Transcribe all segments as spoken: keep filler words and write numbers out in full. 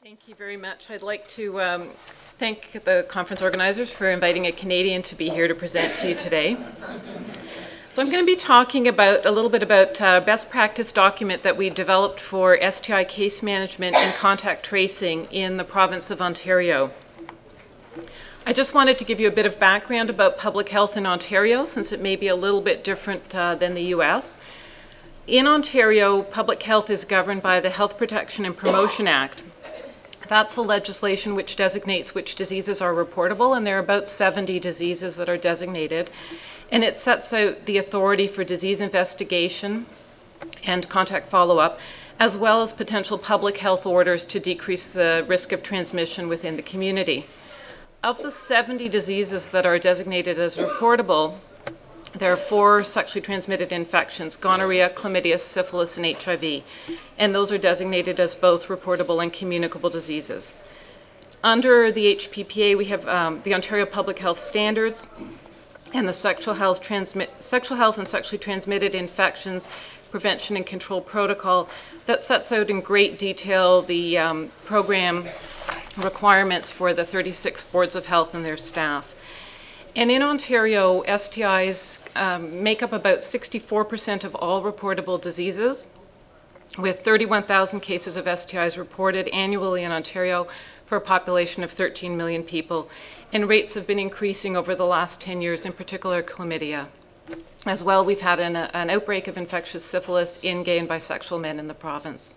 Thank you very much. I'd like to um, thank the conference organizers for inviting a Canadian to be here to present to you today. So I'm going to be talking about a little bit about a best practice document that we developed for S T I case management and contact tracing in the province of Ontario. I just wanted to give you a bit of background about public health in Ontario, since it may be a little bit different uh, than the U S. In Ontario, public health is governed by the Health Protection and Promotion Act. That's the legislation which designates which diseases are reportable, and there are about seventy diseases that are designated. And it sets out the authority for disease investigation and contact follow-up, as well as potential public health orders to decrease the risk of transmission within the community. Of the seventy diseases that are designated as reportable, there are four sexually transmitted infections: gonorrhea, chlamydia, syphilis, and H I V. And those are designated as both reportable and communicable diseases. Under the H P P A, we have um, the Ontario Public Health Standards and the Sexual Health, Transmit, Sexual Health and Sexually Transmitted Infections Prevention and Control Protocol that sets out in great detail the um, program requirements for the thirty-six boards of health and their staff. And in Ontario, S T Is um, make up about sixty-four percent of all reportable diseases, with thirty-one thousand cases of S T Is reported annually in Ontario for a population of thirteen million people. And rates have been increasing over the last ten years, in particular chlamydia. As well, we've had an, an outbreak of infectious syphilis in gay and bisexual men in the province.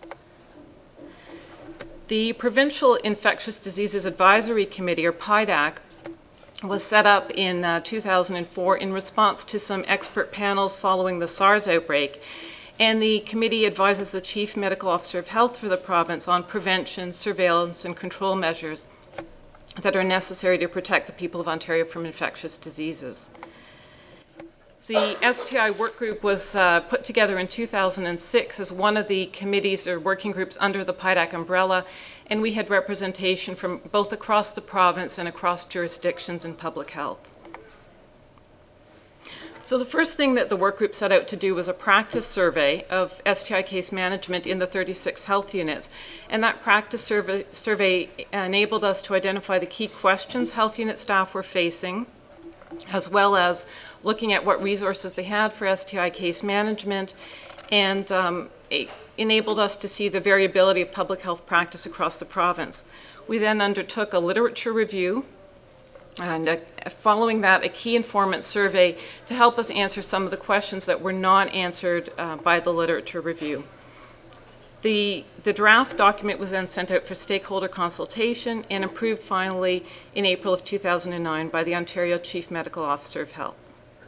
The Provincial Infectious Diseases Advisory Committee, or P I D A C, was set up in uh, two thousand four in response to some expert panels following the SARS outbreak. And the committee advises the Chief Medical Officer of Health for the province on prevention, surveillance, and control measures that are necessary to protect the people of Ontario from infectious diseases. The S T I work group was uh, put together in two thousand six as one of the committees or working groups under the P I D A C umbrella, and we had representation from both across the province and across jurisdictions in public health. So the first thing that the work group set out to do was a practice survey of S T I case management in the thirty-six health units. And that practice survey, survey enabled us to identify the key questions health unit staff were facing, as well as looking at what resources they had for S T I case management, and um, it enabled us to see the variability of public health practice across the province. We then undertook a literature review, and uh, following that, a key informant survey to help us answer some of the questions that were not answered uh, by the literature review. The, the draft document was then sent out for stakeholder consultation and approved finally in April of two thousand nine by the Ontario Chief Medical Officer of Health.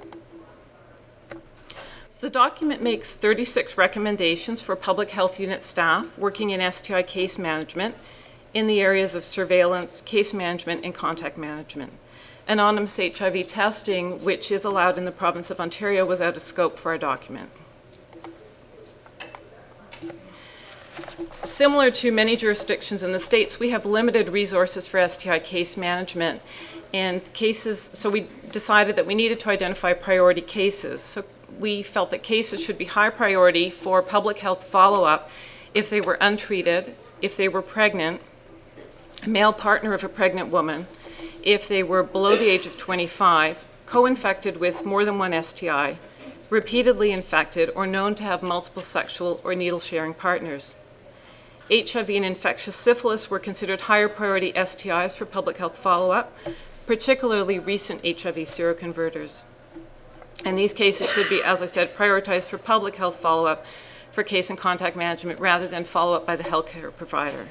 So the document makes thirty-six recommendations for public health unit staff working in S T I case management in the areas of surveillance, case management, and contact management. Anonymous H I V testing, which is allowed in the province of Ontario, was out of scope for our document. Similar to many jurisdictions in the States, we have limited resources for S T I case management. And cases, so we decided that we needed to identify priority cases. So we felt that cases should be high priority for public health follow-up if they were untreated, if they were pregnant, a male partner of a pregnant woman, if they were below the age of twenty-five, co-infected with more than one S T I, repeatedly infected, or known to have multiple sexual or needle-sharing partners. H I V and infectious syphilis were considered higher priority S T Is for public health follow-up, particularly recent H I V seroconverters. And these cases should be, as I said, prioritized for public health follow-up for case and contact management rather than follow-up by the healthcare provider.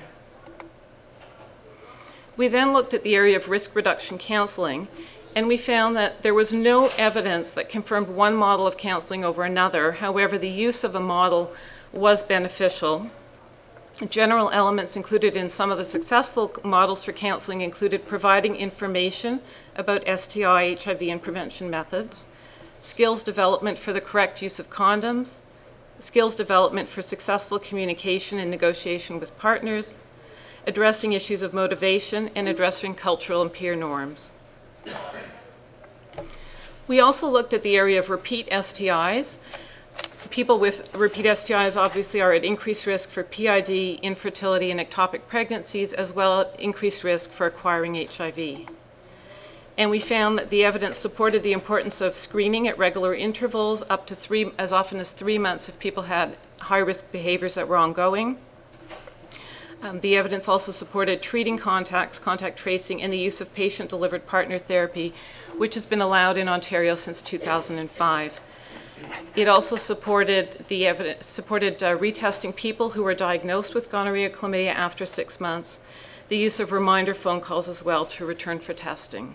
We then looked at the area of risk reduction counseling, and we found that there was no evidence that confirmed one model of counseling over another. However, the use of a model was beneficial. General elements included in some of the successful models for counseling included providing information about S T I, H I V, and prevention methods, skills development for the correct use of condoms, skills development for successful communication and negotiation with partners, addressing issues of motivation, and addressing cultural and peer norms. We also looked at the area of repeat S T Is. people with repeat S T Is obviously are at increased risk for P I D, infertility, and ectopic pregnancies, as well as increased risk for acquiring H I V. And we found that the evidence supported the importance of screening at regular intervals, up to three, as often as three months if people had high-risk behaviors that were ongoing. Um, the evidence also supported treating contacts, contact tracing, and the use of patient-delivered partner therapy, which has been allowed in Ontario since two thousand five. It also supported the evidence supported uh, retesting people who were diagnosed with gonorrhea or chlamydia after six months. The use of reminder phone calls as well to return for testing.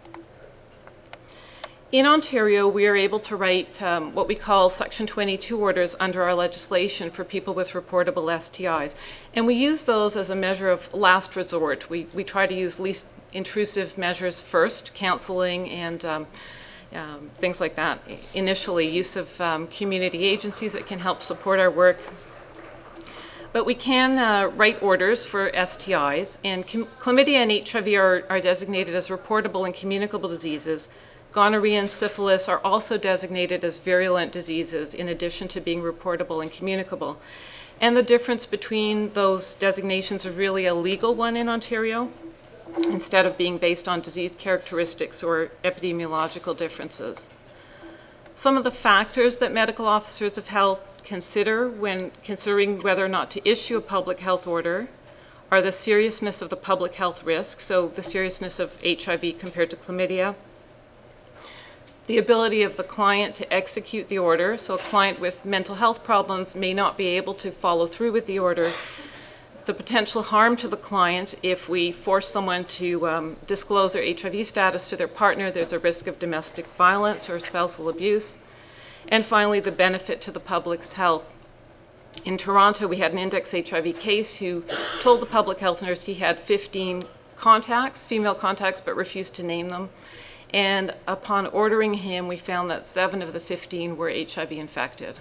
In Ontario, we are able to write um, what we call Section twenty-two orders under our legislation for people with reportable S T Is. And we use those as a measure of last resort. We, we try to use least intrusive measures first, counseling and um, um, things like that. Initially, use of um, community agencies that can help support our work. But we can uh, write orders for S T Is, and chlamydia and H I V are, are designated as reportable and communicable diseases. Gonorrhea and syphilis are also designated as virulent diseases in addition to being reportable and communicable. And the difference between those designations is really a legal one in Ontario instead of being based on disease characteristics or epidemiological differences. Some of the factors that medical officers of health consider when considering whether or not to issue a public health order are the seriousness of the public health risk, so the seriousness of H I V compared to chlamydia, the ability of the client to execute the order, so a client with mental health problems may not be able to follow through with the order, the potential harm to the client if we force someone to um, disclose their H I V status to their partner, there's a risk of domestic violence or spousal abuse, and finally the benefit to the public's health. In Toronto, we had an index H I V case who told the public health nurse he had fifteen contacts, female contacts, but refused to name them. And upon ordering him, we found that seven of the fifteen were H I V infected.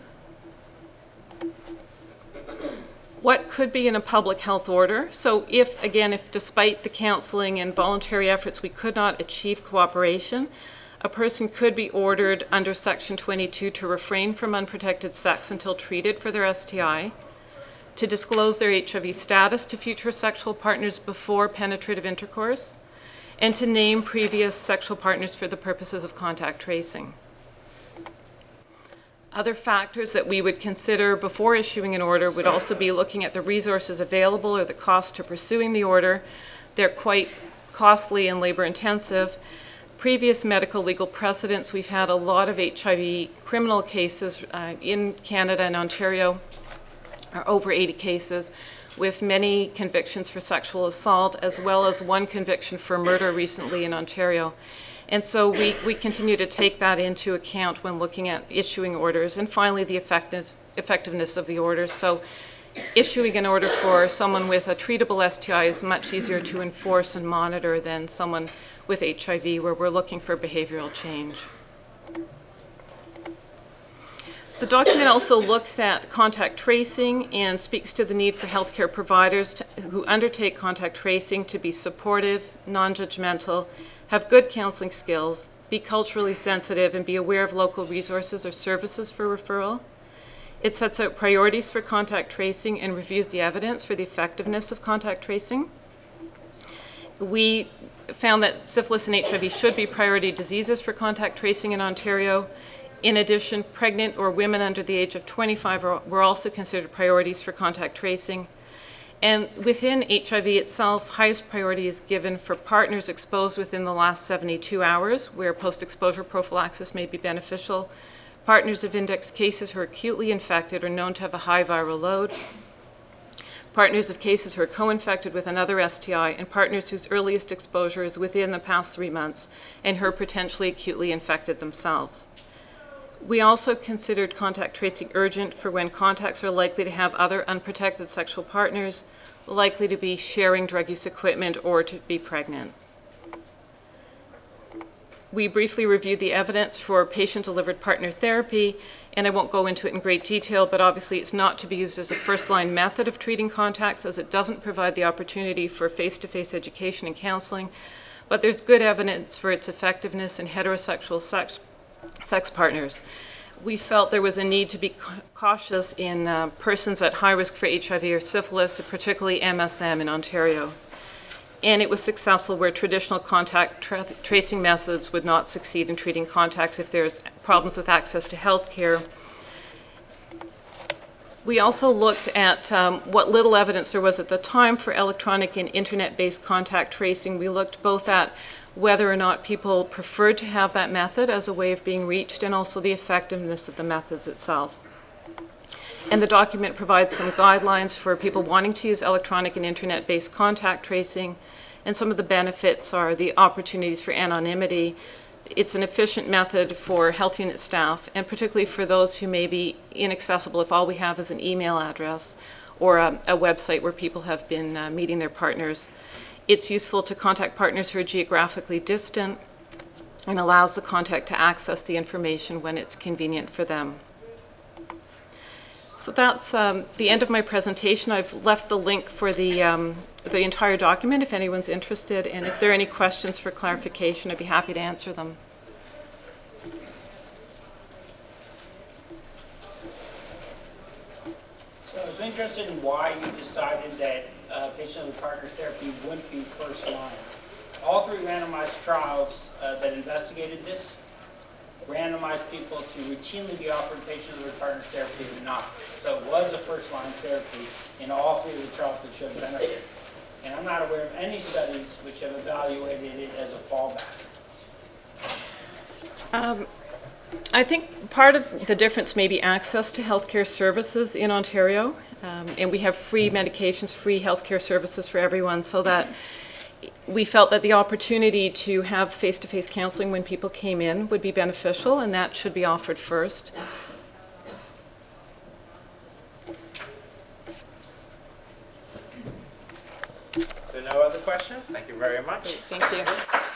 What could be in a public health order? So if, again, if despite the counseling and voluntary efforts we could not achieve cooperation, a person could be ordered under Section twenty-two to refrain from unprotected sex until treated for their S T I, to disclose their H I V status to future sexual partners before penetrative intercourse, and to name previous sexual partners for the purposes of contact tracing. Other factors that we would consider before issuing an order would also be looking at the resources available or the cost to pursuing the order. They're quite costly and labor intensive. Previous medical legal precedents, we've had a lot of H I V criminal cases uh, in Canada and Ontario, are over eighty cases, with many convictions for sexual assault, as well as one conviction for murder recently in Ontario. And so we, we continue to take that into account when looking at issuing orders. And finally, the effectiveness, effectiveness of the orders. So issuing an order for someone with a treatable S T I is much easier to enforce and monitor than someone with H I V, where we're looking for behavioral change. The document also looks at contact tracing and speaks to the need for healthcare providers to, who undertake contact tracing to be supportive, non-judgmental, have good counseling skills, be culturally sensitive, and be aware of local resources or services for referral. It sets out priorities for contact tracing and reviews the evidence for the effectiveness of contact tracing. We found that syphilis and H I V should be priority diseases for contact tracing in Ontario. In addition, pregnant or women under the age of twenty-five are, were also considered priorities for contact tracing. And within H I V itself, highest priority is given for partners exposed within the last seventy-two hours, where post-exposure prophylaxis may be beneficial, partners of index cases who are acutely infected or known to have a high viral load, partners of cases who are co-infected with another S T I, and partners whose earliest exposure is within the past three months and who are potentially acutely infected themselves. We also considered contact tracing urgent for when contacts are likely to have other unprotected sexual partners, likely to be sharing drug use equipment, or to be pregnant. We briefly reviewed the evidence for patient-delivered partner therapy, and I won't go into it in great detail, but obviously it's not to be used as a first-line method of treating contacts, as it doesn't provide the opportunity for face-to-face education and counseling, but there's good evidence for its effectiveness in heterosexual sex sex partners. we felt there was a need to be cautious in uh, persons at high risk for H I V or syphilis, particularly M S M in Ontario. And it was successful where traditional contact tra tracing methods would not succeed in treating contacts if there's problems with access to health care. We also looked at um, what little evidence there was at the time for electronic and internet-based contact tracing. We looked both at whether or not people preferred to have that method as a way of being reached, and also the effectiveness of the methods itself. And the document provides some guidelines for people wanting to use electronic and internet-based contact tracing, and some of the benefits are the opportunities for anonymity. It's an efficient method for health unit staff, and particularly for those who may be inaccessible if all we have is an email address or a, a website where people have been uh, meeting their partners. It's useful to contact partners who are geographically distant and allows the contact to access the information when it's convenient for them. So that's um, the end of my presentation. I've left the link for the, um, the entire document if anyone's interested, and if there are any questions for clarification, I'd be happy to answer them. So I was interested in why you decided that uh, patient with partner therapy wouldn't be first line. All three randomized trials uh, that investigated this randomized people to routinely be offered patients with partner therapy or not. So it was a first-line therapy in all three of the trials that showed benefit. And I'm not aware of any studies which have evaluated it as a fallback. Um, I think part of the difference may be access to healthcare services in Ontario. Um, and we have free medications, free healthcare services for everyone, so that we felt that the opportunity to have face-to-face counseling when people came in would be beneficial, and that should be offered first. So no other questions? Thank you very much. Great, thank you.